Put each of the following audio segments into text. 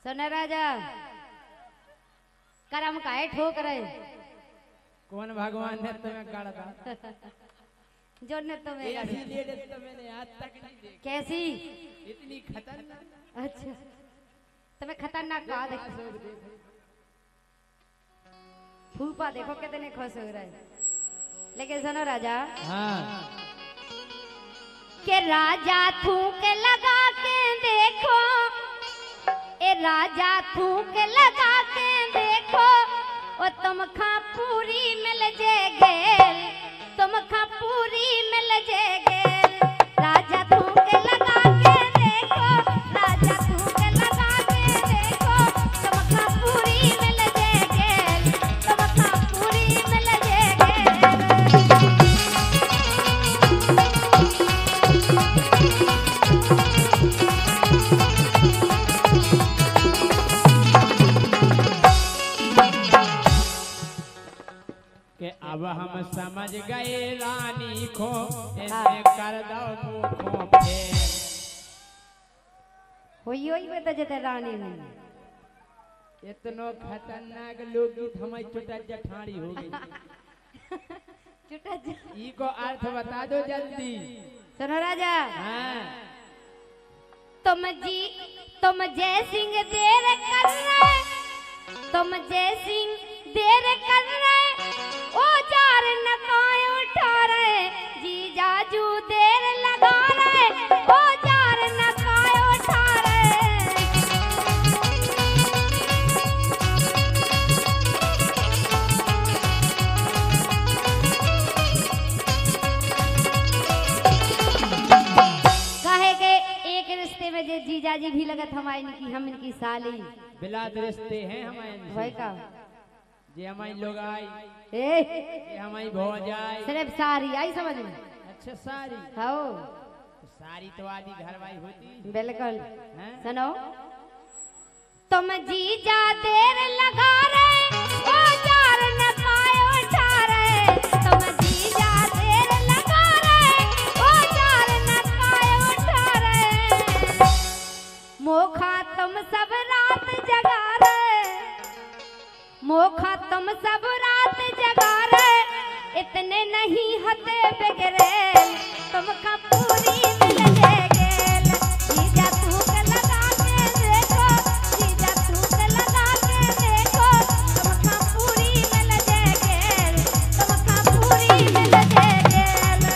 सुन राजा करम काहे ठोक रहे। कौन भगवान ने तुम्हें गाड़ा था? जो ने तुम्हें ऐसी लेडीज तो मैंने आज तक नहीं देखी। कैसी? इतनी खतरनाक। अच्छा तुम्हें खतरनाक कहा देखो। फूफा देखो कितने खुश हो रहे। लेकिन सुनो राजा हाँ के राजा थूक लगा के देखो, ए राजा थूक लगा के देखो, ओ तुम खा पूरी मिल जेगे, तुम खा पूरी मिल जेगे। राजा थूक लगा के देखो, राजा थूक लगा के देखो, तुम खा पूरी मिल जेगे, तुम खा पूरी मिल जेगे। कि अब हम समझ गए रानी को, ऐसे कर दो मुखों पे। होई में तो जते रानी में इतनो खतरनाक लोकगीत हमारी चुटा जठाड़ी हो गई। चुटा ई को अर्थ बता दो जल्दी। सुनो राजा हाँ तुम जय सिंह देर कर रहे, तुम जय सिंह देर कर रहे, ओ जार नकाय उठा रहे, जी जाजू देर लगा रहे, ओ जार नकाय उठा रहे। कहे के एक रिश्ते में जे जीजा जी भी लगत हमारी इनकी हम इनकी साली बिलाद रिश्ते हैं हमारे। भाई का जे हमारी लोग आई, ए ये हमारी भौज आई। सिर्फ सारी आई समझ में। अच्छा सारी हो तो सारी तो आदि घरवाई होती। बिल्कुल हैं? सुनो तुम जीजा देर लगा रहे, ओ जार नकाय उठा रहे, तुम जीजा देर लगा रहे, ओ जार नकाय उठा रहे। मोखा तुम सब रात जगा रहे, मोखा तुम सब रात जगा रहे, इतने नहीं हते बिगड़े, तुम का पूरी मिल जेगेल। जीजा थूक लगा के देखो, जीजा थूक लगा के देखो, तुम का पूरी मिल जेगेल, तुम का पूरी मिल जेगेल।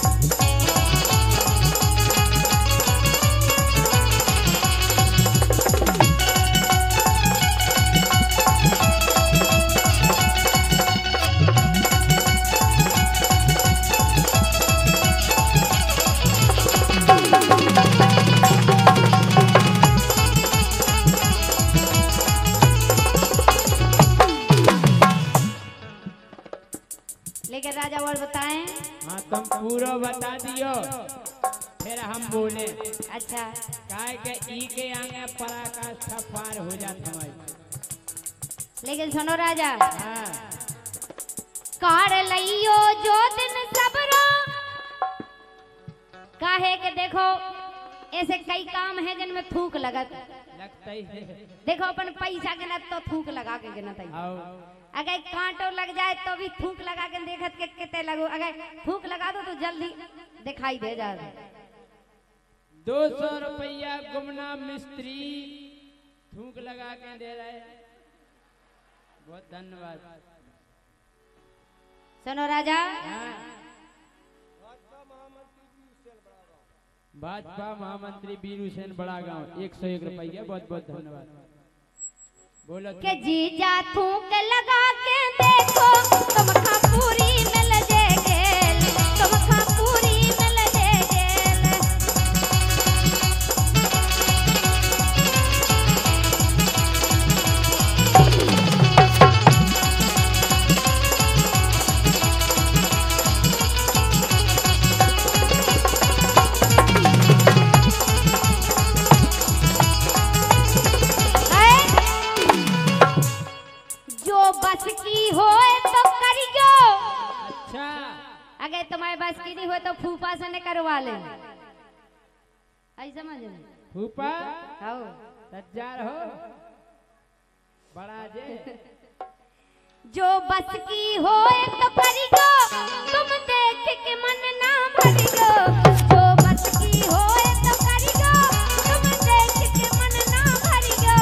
लेकिन राजा और बताएं। हाँ तुम पूरा बता दियो फिर हम बोले। अच्छा काहे के ई के आगे पराकाष्ठा पार हो जात हमारी। लेकिन सुनो राजा हाँ कार लइयो जो दिन सबरो, काहे के देखो ऐसे कई काम है जिनमें थूक लगत। लगता ही है। देखो अपन पैसा गिनत तो थूक लगा के गिनत है। आओ अगर कांटो लग जाए तो भी थूक लगा के देखत के कितने लगो। अगर थूक लगा दो तो जल्दी दिखाई दे जाए। 200 रुपया गुमनाम मिस्त्री थूक लगा के दे रहे। बहुत धन्यवाद। सुनो राजा हाँ। भाजपा महामंत्री बीरू सेन बड़ा गांव 101 रुपया। बहुत बहुत धन्यवाद। बोलो के जीजा थूक लगा के देखो, तुम खा पूरी मिल जेगेल, तुम खा पूरी मिल जेगेल। जो बस की होए तो करियो, अच्छा अगर तुम्हारे बस की नहीं हो तो फूफा से न करवा ले। आई समझ में? फूफा आओ तैयार हो। बड़ा जे जो बस की हो तो करियो, तुम देख के मन ना भरियो। जो बस की हो तो करियो, तुम देख के मन ना भरियो।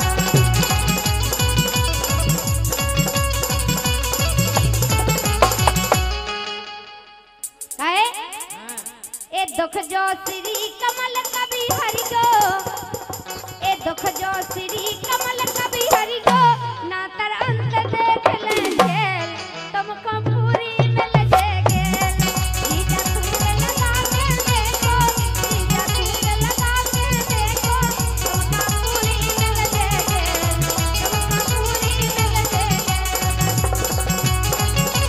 काहे हाँ, ए दुख जो श्री कमल कभी हरियो, ए दुख जो श्री कमल कभी हरियो। ना तर अंत देख ले जेल, तुमको पूरी मिल जाएगी। जीजा सूर लगा के देखो, जीजा सूर लगा के देखो, तुमको पूरी मिल जाएगी, तुमको पूरी मिल जाएगी।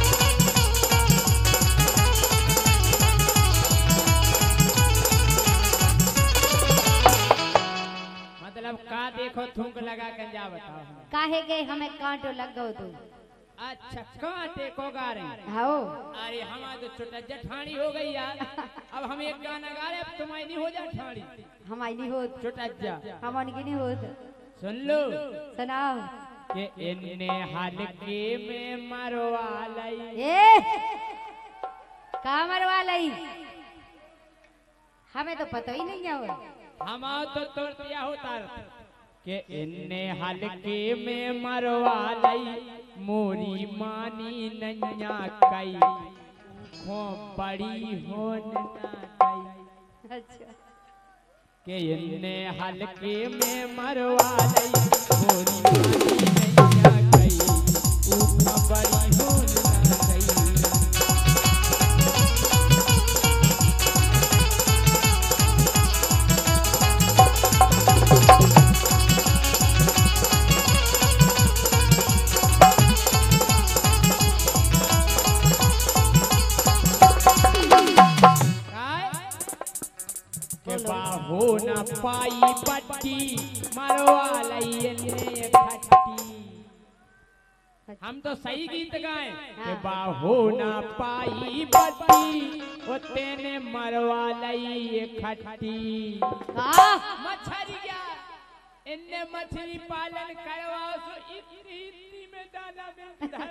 मतलब का देखो थूक लगा के जा बताओ हमें। काहे गए हमें कांटो लग गो तू। अच्छा कांटे को गा रहे हाओ अरे हमारा तो छोटा जठानी हो गई यार। अब हम एक गाना गा रहे, अब तुम्हारी नहीं हो जा ठानी हमारी नहीं होत, छोटा जा। हमारी की नहीं होत। सुन लो सुनाओ कि इन्ने हल्के में मरवा लई। ए का मरवा लई, हमें तो पता ही नहीं है। हम तो तोड़ दिया होता कि इन्ने हल्के में मरवा लई, मोरी मानी नैया कई खो बड़ी हो न अच्छा के इन्ने हल्के में मरवा लई, मोरी मानी नैया कई खो बड़ी हो न कई। बाहो न पाई पट्टी मरवा लई ने खट्टी। हम तो सही गीत गाए कि बाहो न पाई पट्टी ओ तेने मरवा लई खट्टी। मछरिया इन्ने मछली पालन करवाओ सो इतनी में दाना में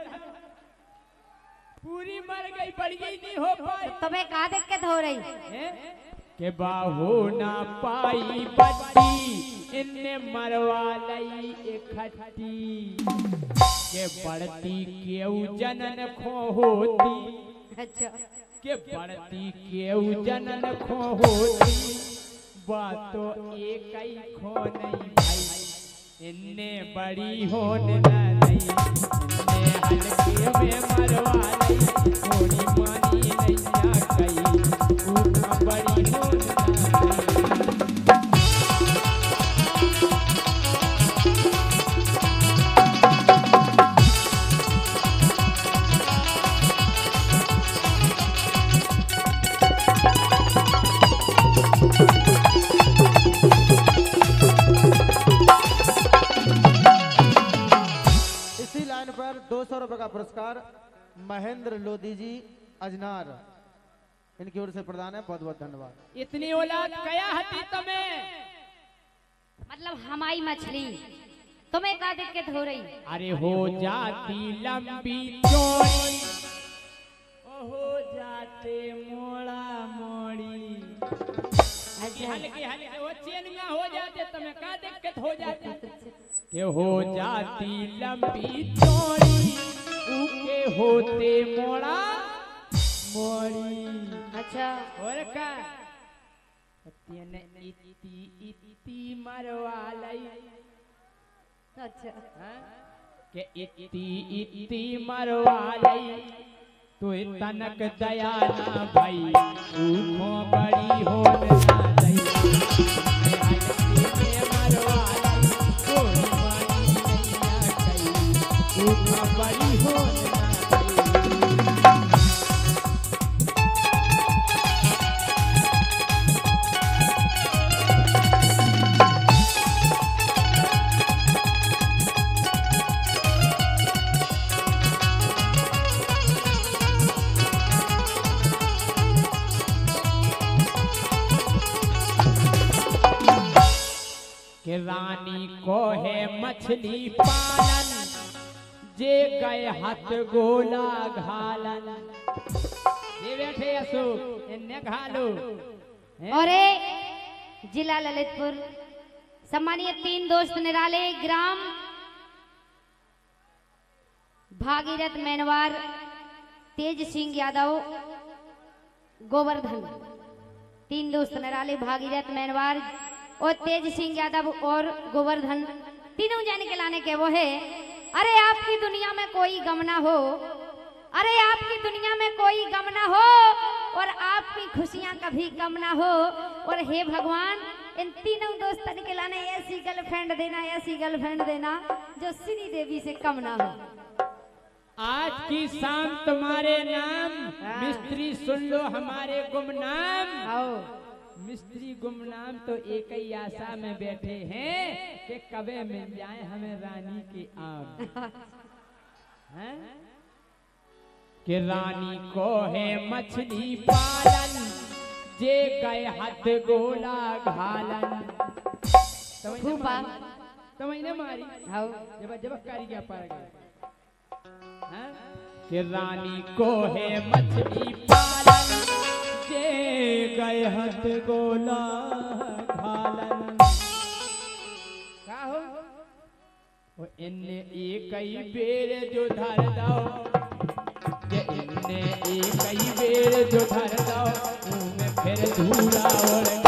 पूरी मर गई, बड़ी नहीं हो पाई। तुम्हें कहा दिक्कत हो रही के बाहो ना पाई बट्टी इन्ने मरवा लई खट्टी। के बढ़ती केऊ जनन खो होती, अच्छा के बढ़ती केऊ जनन खो होती, बातो एक ही खो नहीं भाई। इन्ने बड़ी होन नहीं, इन्ने हल्के में मरवा लई, थोड़ी मानी नैया कई बड़ी होन नहीं। इसी लाइन पर 200 रुपए का पुरस्कार महेंद्र लोधी जी अजनार, इनकी ओर से प्रदान है। बहुत बहुत धन्यवाद। इतनी औलाद कया हती तुम्हें? मतलब हमारी मछली, तुम्हें क्या दिक्कत हो रही? अरे हो जाती लंबी चौड़ी, हो जाते मोड़ा मोड़ी। हल्के हल्के वो चेनिया हो जाते, तुम्हें क्या दिक्कत हो जाती? के हो जाती लंबी चौड़ी, उके होते मोड़ा मोड़ी। अच्छा और का तेने इती इती मरवा लई। अच्छा हाँ? के इती इती मरवा लई, तो तनक दया ना भाई, ऊखों बड़ी हो ना दई। हल्के में मरवा लई, कोई बानी नैया कई, ऊखों बड़ी हो ना दई। कि रानी को है मछली पालन जे गए हाथ गोला घालन। ये बैठे अशोक इन्ने घालो और जिला ललितपुर सम्मानित 3 दोस्त निराले ग्राम भागीरथ मैनवार तेज सिंह यादव गोवर्धन। 3 दोस्त निराले भागीरथ मैनवार और तेज सिंह यादव और गोवर्धन तीनों जाने के लाने के वो है। अरे आपकी दुनिया में कोई गम ना हो, अरे आपकी दुनिया में कोई गम ना हो और आपकी खुशियां कभी कम ना हो। और हे भगवान इन तीनों दोस्तन के लाने ऐसी गर्लफ्रेंड देना, ऐसी गर्लफ्रेंड देना जो श्री देवी से कम ना हो। आज की शाम तुम्हारे नाम मिस्त्री सुन लो हमारे गुमनाम। आओ मिस्त्री गुमनाम तो एक ही आशा में बैठे हैं कि कबे मिल जाए हमें रानी के आम। हैं? कि रानी को है मछली पालन जे गए हाथ गोला घालन। फूफा तमने मारी आओ जब कारी क्या पार गए कि रानी को है मछली पालन जे गए हाथ गोला घालन। का हो वो इन्ने एक ही बेर जो धर दो, जे इन्ने एक ही बेर जो धर दो, मुंह में फिर धूला और